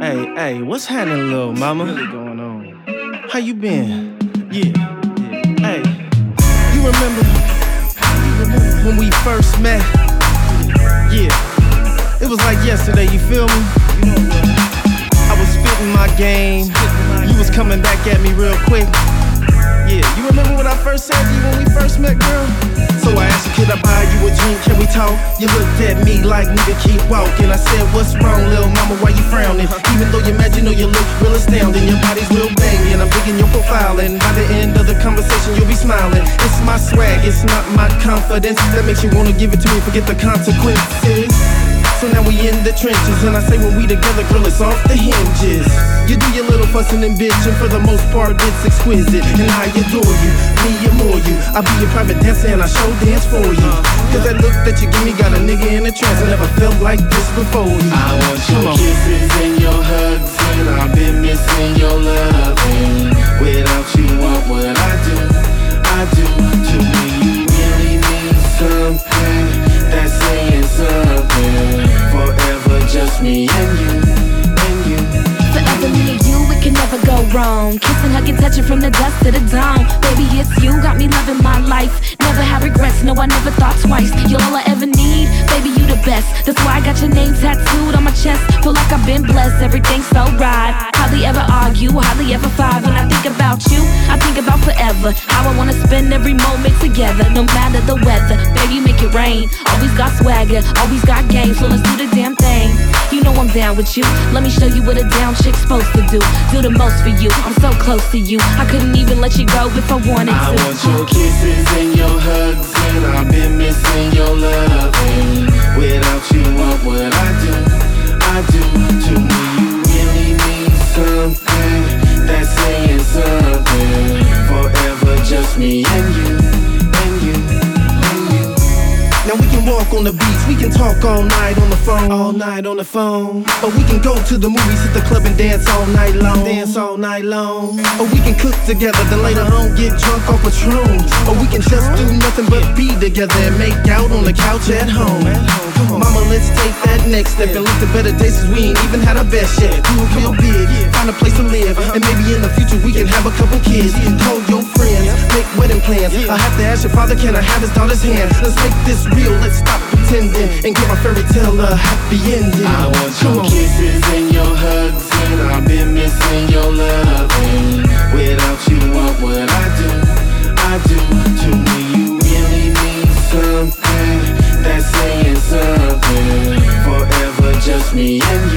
Hey, what's happening, little mama? What's really going on? How you been? Yeah. Hey, you remember when we first met? Yeah, it was like yesterday, you feel me? You know what? I was spitting my game, you was coming back at me real quick. Yeah, you remember what I first said to you when we first met, girl? So I asked you, could I buy you a drink, can we talk? You looked at me like, nigga, keep walking. I said, what's wrong, little mama, why you frowning? Even though you're mad, you know you look real astounding. Your body's real banging, I'm digging your profile, and by the end of the conversation, you'll be smiling. It's my swag, it's not my confidence that makes you wanna give it to me, forget the consequences. So now we in the trenches, and I say when we together, girl, it's off the hinges. You do your little fussing and bitching, for the most part it's exquisite, and I adore you, me more you. I'll be your private dancer and I show dance for you. Cause that look that you give me got a nigga in a trance. I never felt like this before you. I want your kisses and your hugs, and I've been missing your loving. Without you, what would I do? I do. To me, you really mean something. That's saying something. Forever just me and you, and you. Forever me and you, it can never go wrong. Kissing, hugging, touching from the dusk to the dawn. Baby, it's you, got me loving my life. Never have regrets, no, I never thought twice. You're all I ever need, baby, you the best. That's why I got your name tattooed on my chest. Feel like I've been blessed, everything's so right. Hardly ever argue, hardly ever fight. When I think about you, I think about forever. How I wanna spend every moment together, no matter the weather. Baby, make it rain. Always got swagger, always got game, so let's do the damn thing. You know I'm down with you. Let me show you what a down chick's supposed to do. Do the most for you, I'm so close to you. I couldn't even let you go if I wanted to. I want your kisses and your hugs, and I've been missing your loving. Without you, what would I do? I do. To me, you really mean something. That's saying something. Forever just me and you, and you, and you. Now we can walk on the beach, we can talk all night on the phone. All night on the phone. Or we can go to the movies, hit the club and dance all night long. Dance all night long. Or we can cook together, then later on get drunk off Patron. Or we can just do nothing but be together and make out on the couch at home. Mama, let's take that next step and look to better days, cause we ain't even had our best yet. Do it real big, find a place to live, and maybe in the future we can have a couple kids. Call your friends, make wedding plans. I have to ask your father, can I have his daughter's hand? Let's make this real, let's stop pretending and give our fairy tale a happy ending. I want your kisses and your hugs, and I've been missing your loving. Without you, what would I do? I do. To me, you really mean something. That's saying something. Forever just me and you.